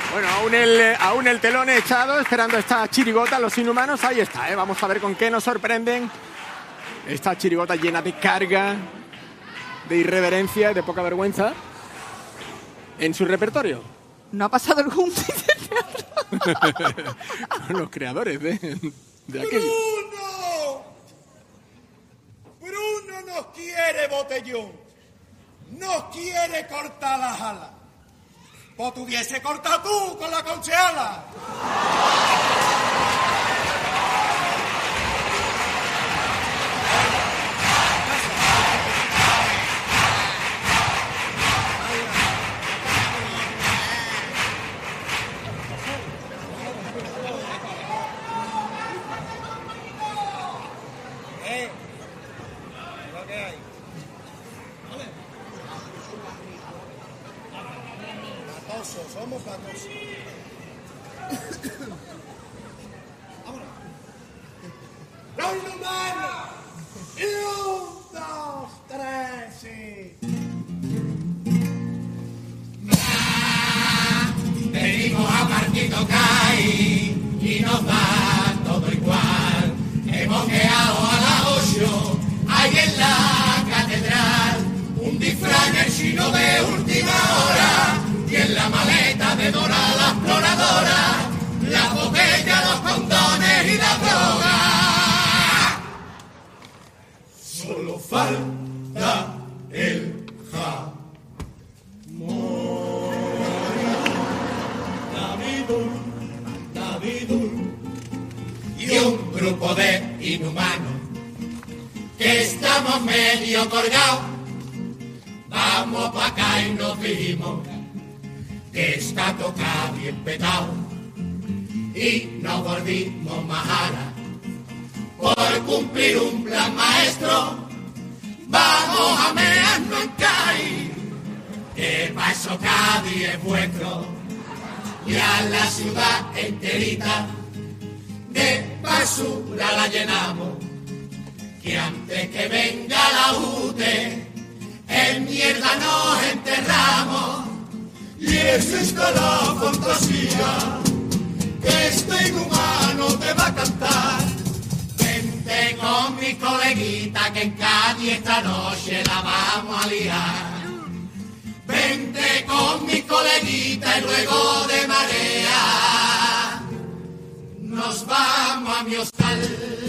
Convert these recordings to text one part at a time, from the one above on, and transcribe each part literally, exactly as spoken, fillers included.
Bueno, aún el, aún el telón echado, esperando esta chirigota, los inhumanos, ahí está, ¿eh? Vamos a ver con qué nos sorprenden. Esta chirigota llena de carga, de irreverencia, de poca vergüenza, en su repertorio. ¿No ha pasado algún teatro? Los creadores de, de aquello. ¡Bruno! Bruno nos quiere botellón. Nos quiere cortar las alas. Pues te hubiese cortado tú con la concheala. Eh, lo que hay. Patosos, somos patosos. Vámonos. ¡Los inhumanos! Y un, dos, tres, sí. Venimos a partido caí y nos da todo igual. Hemos quedado a las ocho, ahí en la catedral, un disfraz en el chino de última hora, y en la maleta de Dora la exploradora, la botella, los condones y la droga. Solo falta el jamón. Y un grupo de inhumanos que estamos medio colgados, vamos pa' acá y nos dijimos que está tocado bien petado y nos volvimos majara por cumplir un plan maestro. Vamos a mearnos en Cádiz, que pa' eso Cádiz es vuestro, y a la ciudad enterita de basura la llenamos, que antes que venga la U T E, en mierda nos enterramos. Y esa es la fantasía que este inhumano te va a cantar. Vente con mi coleguita que en Cádiz esta noche la vamos a liar. Vente con mi coleguita y luego de marea nos vamos a mi hostal.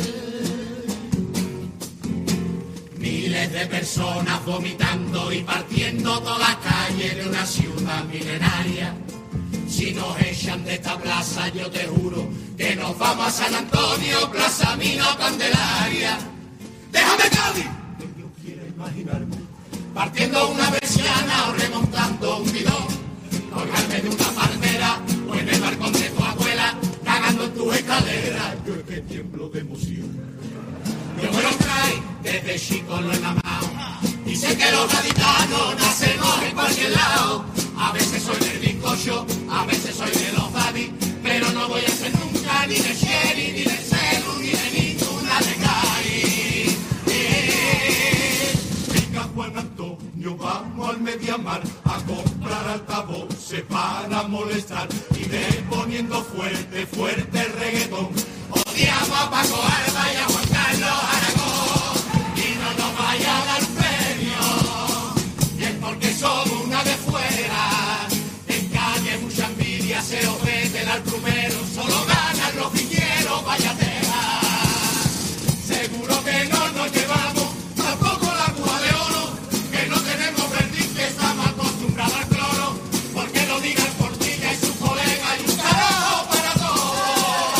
Miles de personas vomitando y partiendo todas las calles de una ciudad milenaria. Si nos echan de esta plaza, yo te juro que nos vamos a San Antonio, Plaza Mina, Candelaria. ¡Déjame Cádiz! Yo quiero imaginarme partiendo una persiana o remontando un bidón, colgarme de una palmera o en el balcón de tu abuela, cagando en tus escaleras. Yo es que tiemblo de emoción. Yo me lo trae, desde chico lo he mamado. Dice que los gaditanos nacemos en cualquier lado. A veces soy del bizcocho, a veces soy de los daddy, pero no voy a ser nunca ni de Sherry, ni de Celu, ni de ninguna de Cari. Eh, venga Juan Antonio, vamos al Mediamar a comprar altavoces para molestar y ve poniendo fuerte, fuerte el reggaetón. Odiamos a Paco Alba y a Juan Carlos Aragón y no nos vaya a dar premio, y es porque somos una de fuera. En calle mucha envidia, se os venden al primero, solo ganan los viñeros, vaya tela. Seguro que no nos llevamos tampoco la cuba de oro, que no tenemos perdiz, que estamos acostumbrados al cloro, porque lo diga el Portilla y su colega y un carajo para todos.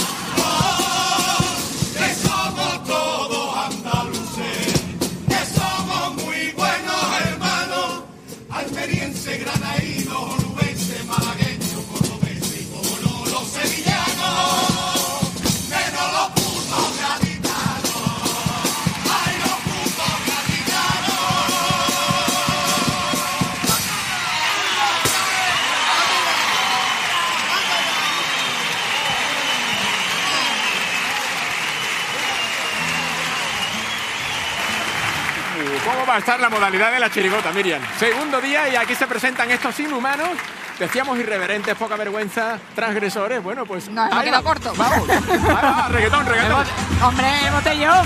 Que somos todos andaluces, que somos muy buenos hermanos, almeriense, granaíno, onubense, malagueño, cordobés y como no los sevillanos, menos los putos gaditanos. ¡Ay, los putos gaditanos! ¿Cómo va a estar la modalidad de la chirigota, Miriam? Segundo día y aquí se presentan estos inhumanos Decíamos irreverentes, poca vergüenza, transgresores. Bueno, pues... No, hemos quedado corto. Vamos, ah, reggaetón, reggaetón. El hombre, el botellón.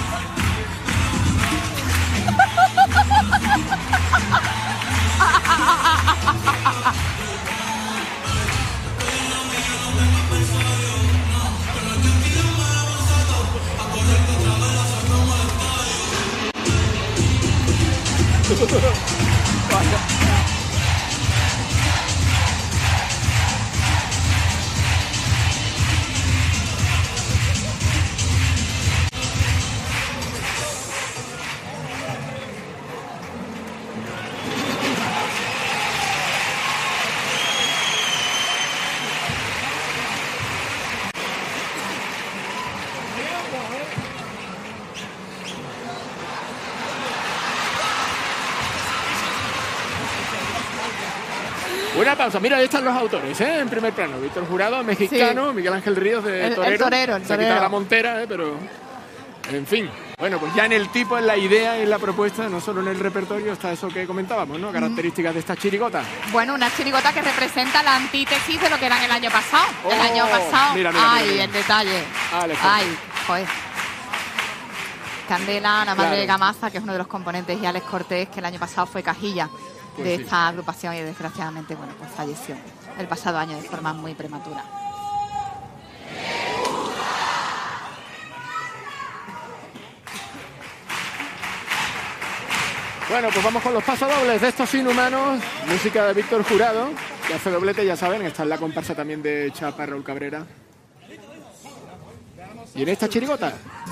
Una pausa. Mira, ahí están los autores, ¿eh? En primer plano. Víctor Jurado, mexicano, sí. Miguel Ángel Ríos de el, Torero. El torero, el Se torero. ha quitado la montera, ¿eh? Pero... En fin. Bueno, pues ya en el tipo, en la idea, en la propuesta, no solo en el repertorio, está eso que comentábamos, ¿no? Características de esta chirigota. Bueno, una chirigota que representa la antítesis de lo que eran el año pasado. Oh, el año pasado. Mira, mira, Ay, mira, mira. el detalle. Ah, Ay, joder. Candela, la madre Claro. de Gamaza, que es uno de los componentes, y Alex Cortés, que el año pasado fue cajilla Pues de sí. esta agrupación y desgraciadamente, bueno, pues falleció el pasado año de forma muy prematura. Bueno, pues vamos con los pasodobles de estos inhumanos. Música de Víctor Jurado, que hace doblete, ya saben. Está en la comparsa también de Chapa, Raúl Cabrera. Y en esta chirigota.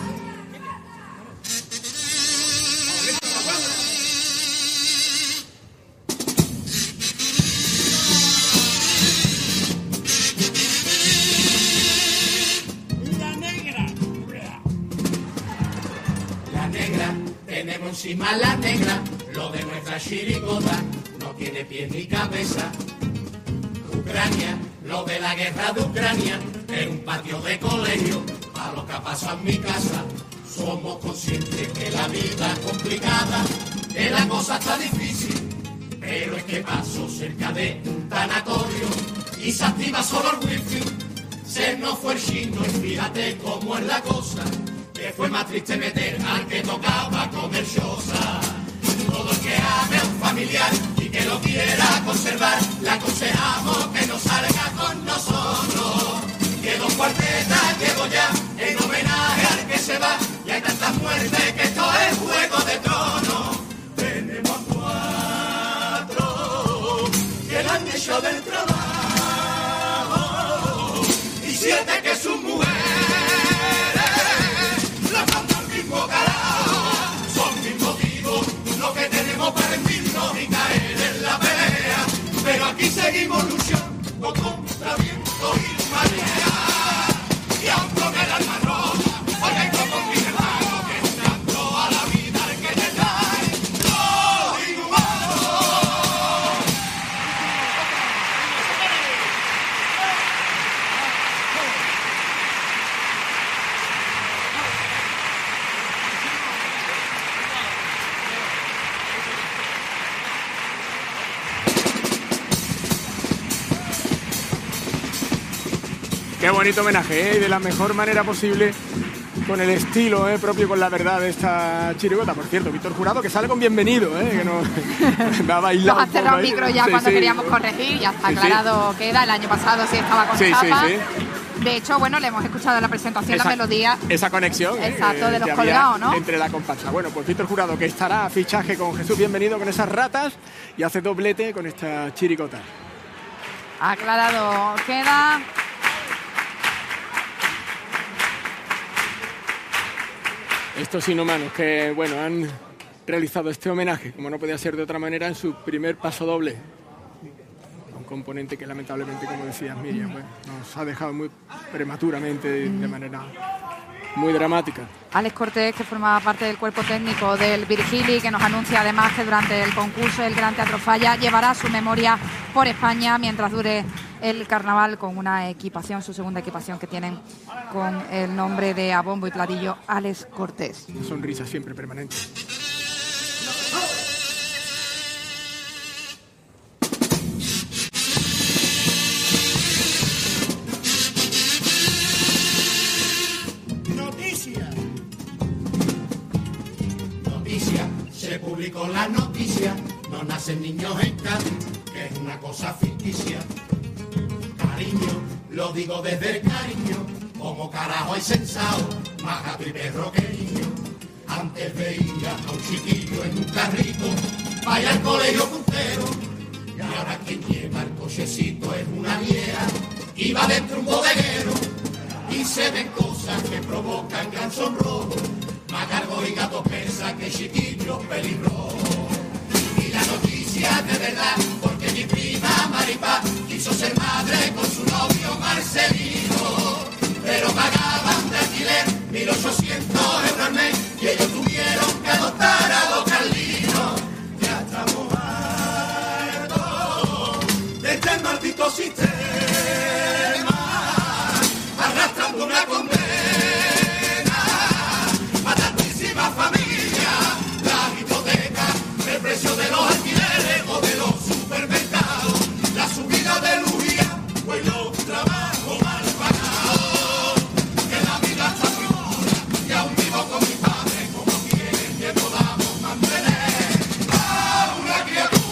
La negra. La negra, tenemos encima la negra, lo de nuestra chirigota no tiene pies ni cabeza. Ucrania, lo de la guerra de Ucrania, en un patio de colegio, a lo que pasa en mi casa. Somos conscientes que la vida es complicada, que la cosa está difícil, pero es que paso cerca de un tanatorio y se activa solo el wifi. Se nos fue el chino y fíjate cómo es la cosa, que fue más triste meter al que tocaba comer choza. Todo el que ame a un familiar y que lo quiera conservar, le aconsejamos que no salga con nosotros. Que dos cuartetas llevo ya en homenaje al que se va, y hay tantas muertes que esto es Juego de Tronos. Tenemos cuatro que lo han hecho del trabajo y siete que sus mujeres la mandan al mismo carajo. Son mis motivos lo que tenemos para rendirnos y caer en la pelea, pero aquí seguimos luchando contra viento y marea. Y aún con el alma roja, porque como mi hermano que entrando a la vida el que te trae los inhumanos. Qué bonito homenaje, ¿eh? De la mejor manera posible, con el estilo, ¿eh? Propio, con la verdad de esta chirigota. Por cierto, Víctor Jurado, que sale con bienvenido, ¿eh? Que no va a bailar. Nos ha cerrado el micro ya Sí, cuando sí. queríamos corregir, ya está Sí, sí. aclarado queda. El año pasado sí estaba con Sí, sí, Chapa. sí. De hecho, bueno, le hemos escuchado en la presentación Esa- la melodía. Esa conexión, ¿eh? Exacto, que- de los que había colgados, ¿no? Entre la comparsa. Bueno, pues Víctor Jurado, que estará a fichaje con Jesús Bienvenido, con esas ratas, y hace doblete con esta chirigota. Aclarado queda. Estos inhumanos que, bueno, han realizado este homenaje, como no podía ser de otra manera, en su primer paso doble. Un componente que lamentablemente, como decías Miriam, pues, nos ha dejado muy prematuramente, de manera muy dramática. Alex Cortés, que formaba parte del cuerpo técnico del Virgili, que nos anuncia además que durante el concurso del Gran Teatro Falla llevará su memoria por España mientras dure el carnaval, con una equipación, su segunda equipación que tienen con el nombre de a bombo y platillo Alex Cortés. Una sonrisa siempre permanente. nacen niños en Cádiz, que es una cosa ficticia. Cariño, lo digo desde el cariño, como carajo hay sensado, más gato y perro que niño. Antes veía a un chiquillo en un carrito, vaya al colegio puntero, y ahora quien lleva el cochecito es una vieja, y va dentro un bodeguero, y se ven cosas que provocan gran sonrojo, más cargo y gato pesa que chiquillos pelirrojos. Y la noticia de verdad, porque mi prima Maripá quiso ser madre con su novio Marcelino, pero pagaban de alquiler mil ochocientos euros al mes y ellos tuvieron que adoptar a dos Carlinos. Ya estamos hartos de este maldito sistema, arrastrando una condena a tantísimas familias, la hipoteca, el precio de los alquileres o de los supermercados, la subida de luz y agua y los trabajos mal pagados, que la vida está flora y aún vivo con mis padres, como quieren que podamos mantener a una criatura.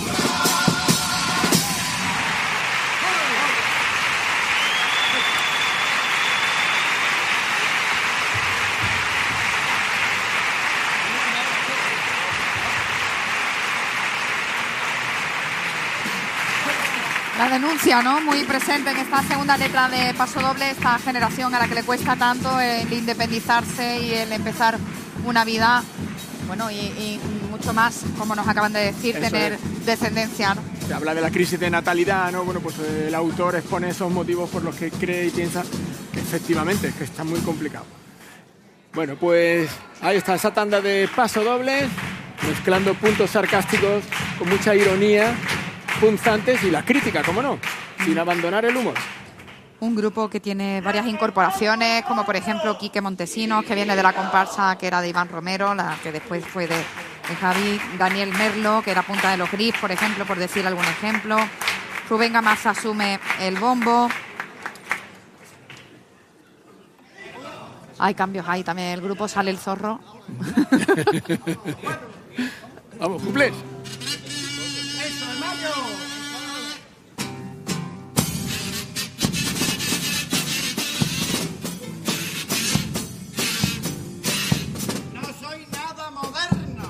La denuncia, ¿no? Muy presente en esta segunda letra de Paso Doble, esta generación a la que le cuesta tanto el independizarse y el empezar una vida, bueno, y, y mucho más, como nos acaban de decir, Eso tener es. descendencia, ¿no? Se habla de la crisis de natalidad, ¿no? Bueno, pues el autor expone esos motivos por los que cree y piensa que efectivamente es que está muy complicado. Bueno, pues ahí está esa tanda de Paso Doble, mezclando puntos sarcásticos con mucha ironía, punzantes y la crítica, ¿cómo no? Sin abandonar el humor. Un grupo que tiene varias incorporaciones, como por ejemplo Quique Montesinos, que viene de la comparsa que era de Iván Romero, la que después fue de, de Javi, Daniel Merlo, que era Punta de los Gris, por ejemplo, por decir algún ejemplo. Rubén Gamasa asume el bombo. Hay cambios ahí también. El grupo Sale el Zorro. Vamos, cumples. No soy nada moderno.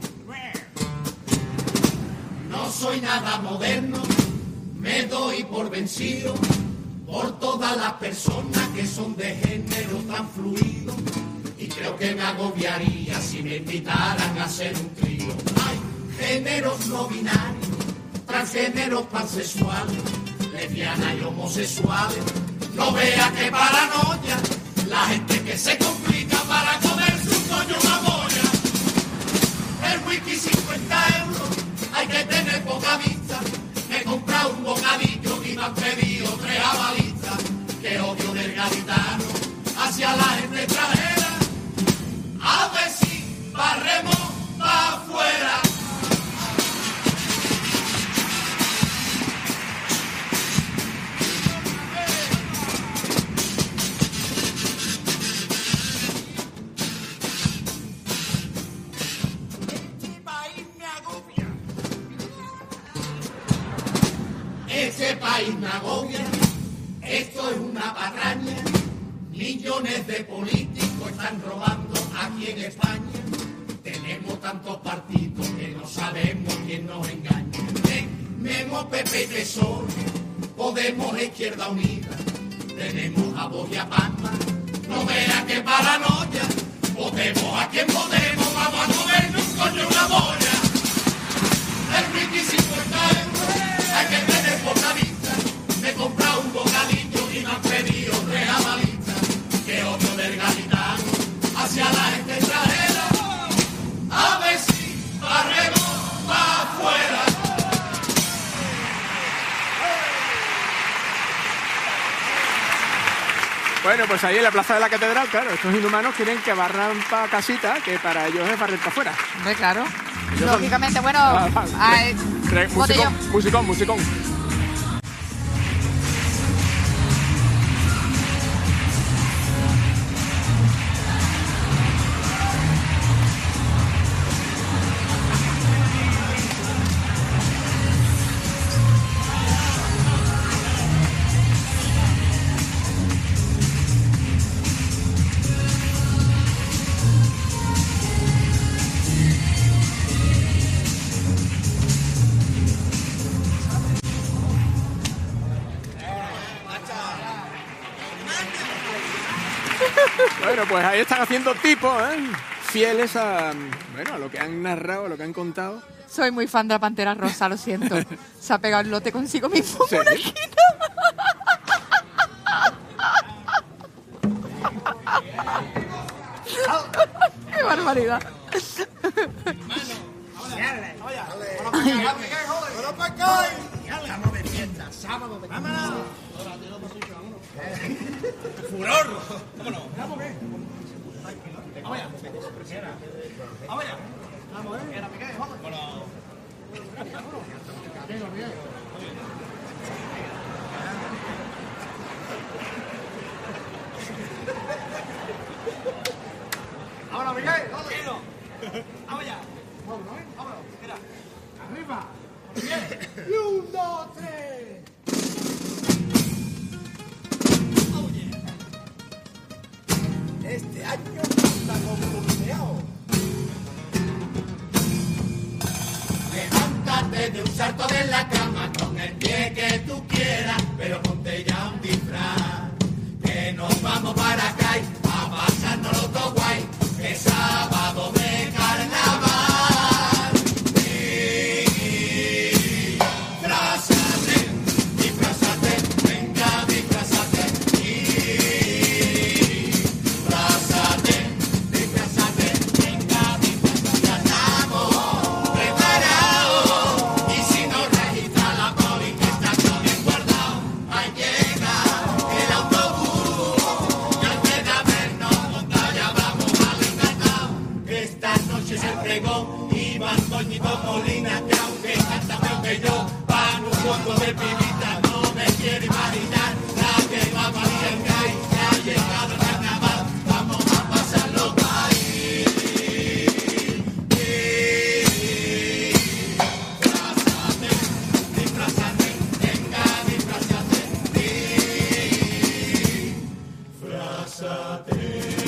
No soy nada moderno, me doy por vencido por todas las personas que son de género tan fluido, y creo que me agobiaría si me invitaran a hacer un trío. Hay géneros no binarios, transgéneros pansexuales, lesbianas y homosexuales. No vea que paranoia la gente que se complica para comerse un coño una boya. El wiki cincuenta euros, hay que tener poca vista. Me he comprado un bocadillo y me han pedido tres abalitas. Que odio del gaditano hacia la gente extranjera. A ver si barremos pa' afuera. Este país me agobia, esto es una patraña, millones de políticos están robando aquí en España, tenemos tantos partidos que no sabemos quién nos engaña, tenemos P P y P S O E, Podemos e Izquierda Unida, tenemos a Vox y a Palma, no vea que paranoia, votemos a quien votemos, vamos a comernos un coño una boya, el wiki cincuenta euros. Hay que tener poca vista, me he comprado un bocadillo y me han pedido tres abalitas. Que odio del gaditano hacia la gente extranjera. A ver si barremos pa' afuera. Bueno, pues ahí en la plaza de la Catedral, claro, estos inhumanos quieren que barran pa' casita, que para ellos es barrer pa' afuera. Hombre, claro. Yo Lógicamente, bueno, Ah, ah, ay, Re- botellón. musicón, musicón, musicón. Bueno, pues ahí están haciendo tipos, ¿eh? Fieles a, bueno, a lo que han narrado, a lo que han contado. Soy muy fan de la Pantera Rosa, lo siento. Se ha pegado el lote consigo mismo ¿Sí? en una esquina. ¡Qué barbaridad! Estamos de fiesta, sábado de cámara. Furor. Vámonos. Vamos allá. Vamos allá. Vamos allá. Vamos, eh. Vámonos. Ahora, Miguel, tranquilo. Vamos allá. Vámonos, ¿eh? Vámonos. Mira. Arriba. Bien. Y un, dos, tres. Oye. Este año está convulsionado. Levántate de un salto de la cama con el pie que tú quieras, pero ponte ya un disfraz. Que nos vamos para acá y a pasárnoslo todo guay. Que sábado de carnaval. Disfrázate, disfrázate, venga, disfrázate. Disfrázate, disfrázate, venga, disfrázate. Ya estamos preparados. Y si nos registra la poli que está todo bien guardado, ahí llega el autobús. Y antes de habernos montado ya vamos al encantado. Que esta noche es el pregón y van Toñito Molina, que aunque canta peor que yo, van un poco de pibita, no me quiere imaginar la que va a valer el gay. Ya ha llegado el carnaval, vamos a pasarlo guay. Disfrázate, disfrázate, venga, disfrázate, disfrázate.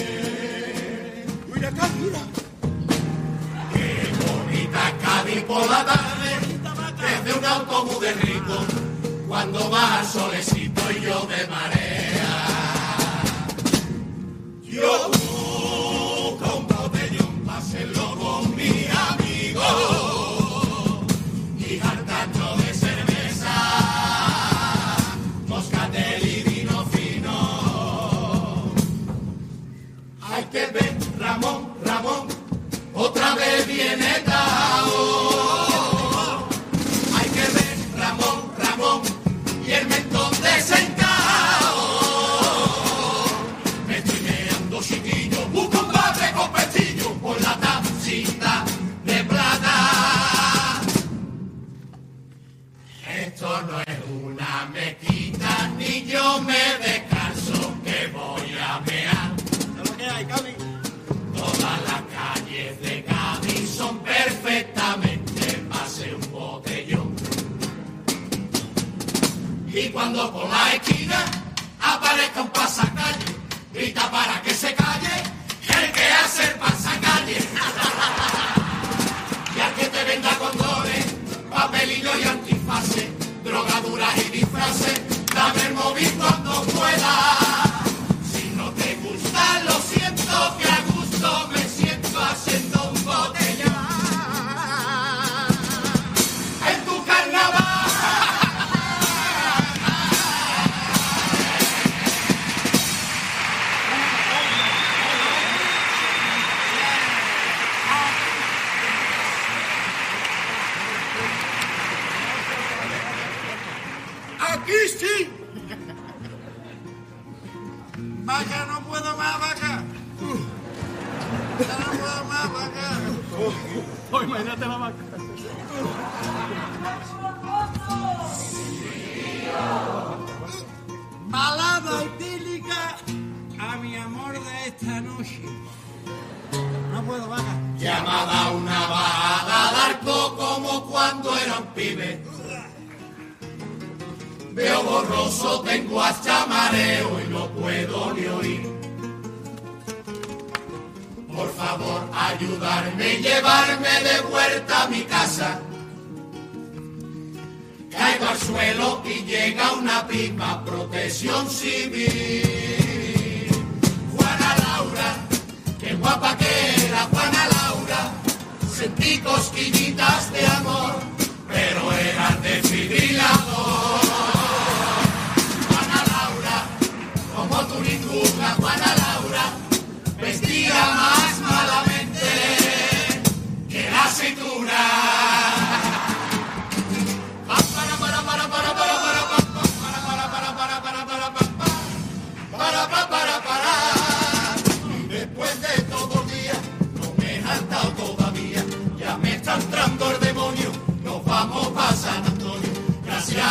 Mira acá, mira. Qué bonita Cádiz por la tarde, desde un autobús de rico, cuando va al solecito y yo de marea. Yo busco un botellón para hacerlo con mi amigo y hartando de cerveza, moscatel y vino fino. Hay que ver, Ramón, Ramón, otra vez viene Tao. Hay que ver, Ramón, Ramón, y el mentón desencao. Me estoy meando chiquillo, busco un padre con pestillo por la tacita de plata. Esto no es una mezquita, ni yo me descanso, que voy a mear. ¿Qué es lo que hay, Cami? Todas las calles de Cádiz son perfectamente pase un botellón. Y cuando por la esquina aparezca un pasacalle, grita para que se calle el que hace el pasacalle. Y al que te venda condones, papelillo y antifaces, drogaduras y disfraces, dame el móvil cuando pueda. Si no te gusta, lo siento, que a gusto me siento haciendo un botellón en tu carnaval. ¡Aquí sí! Vaca, no puedo más, vaca. Ya no puedo más, vaca. Pues imagínate la vaca. Balada etílica a mi amor de esta noche. No puedo, vaca. Llamada una bajada al arco como cuando era un pibe. Veo borroso, tengo hasta mareo y no puedo ni oír. Por favor, ayudarme y llevarme de vuelta a mi casa. Caigo al suelo y llega una pipa, protección civil. Juana Laura iba paquera, Juana Laura, sentí cosquillitas de amor, pero era el desfibrilador. Juana Laura, como tú ninguna, Juana Laura, vestía más malamente que la aceituna. Para, para, para, para. Después de todo el día, no me he hartado todavía. Ya me está entrando el demonio. Nos vamos para San Antonio. Gracias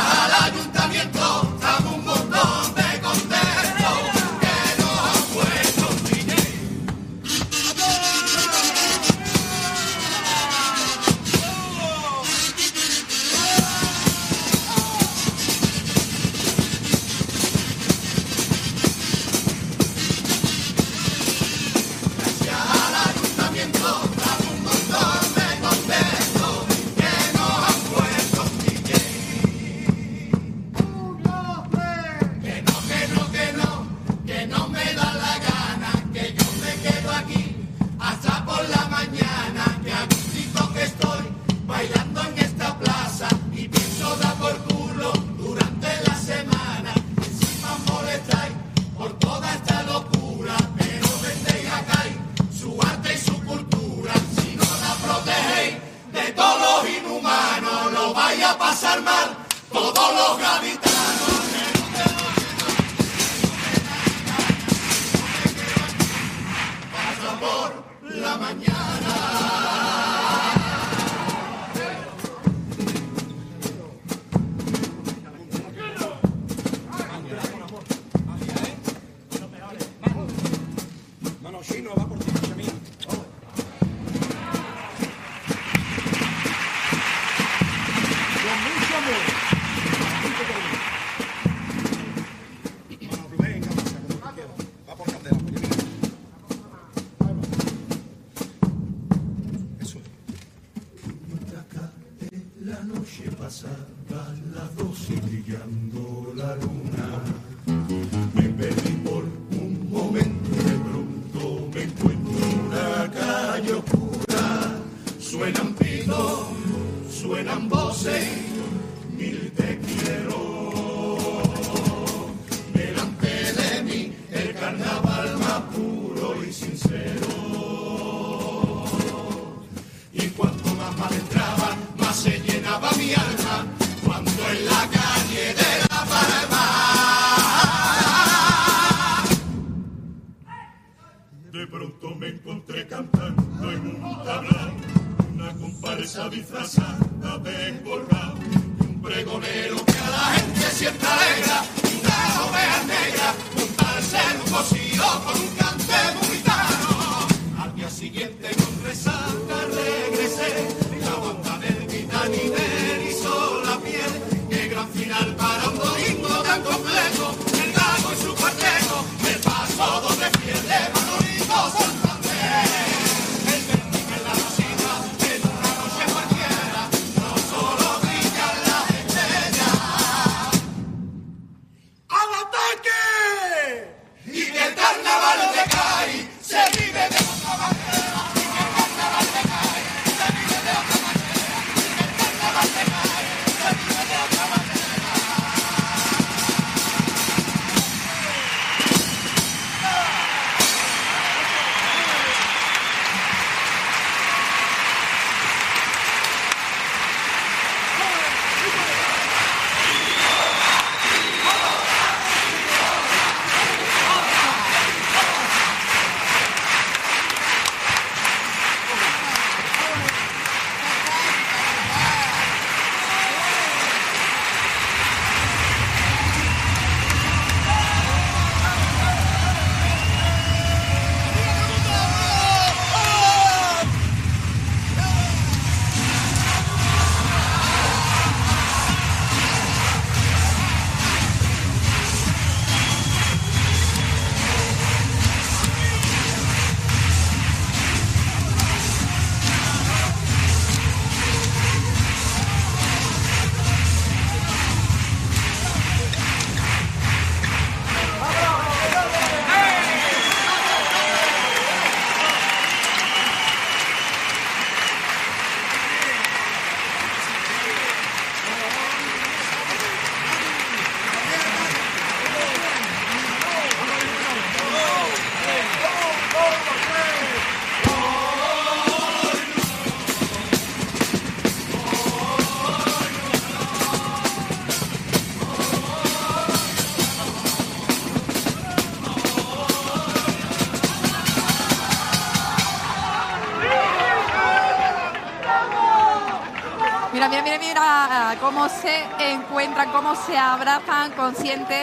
Mira, mira, mira, mira cómo se encuentran, cómo se abrazan conscientes